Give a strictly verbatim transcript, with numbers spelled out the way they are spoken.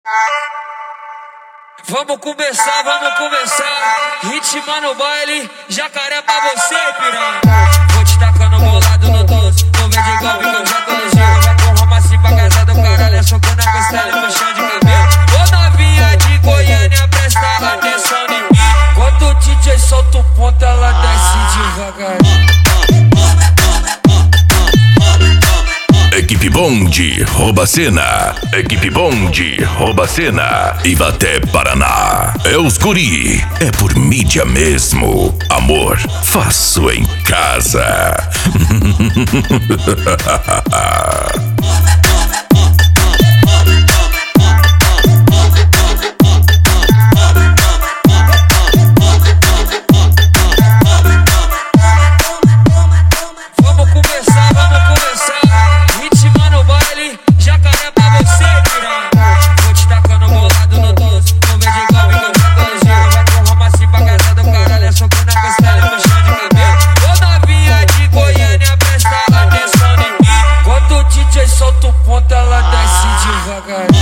Vamos começar, vamos começar. Ritmo no baile, jacaré pra você, piranha. Vou te tacando bolado no doce. Vou ver de golpe que eu já tô no giro. Vai com Roma assim pra casa do caralho. É soco na costela e puxão de cabelo. Ô novinha de Goiânia, presta atenção em mim. Quando o D J solta o ponto, ela desce devagarinho. Equipe Bonde rouba cena. Equipe Bonde rouba cena. Ivaté, Paraná. É os guri. É por mídia mesmo. Amor, faço em casa. Solta o ponto, ela desce devagar.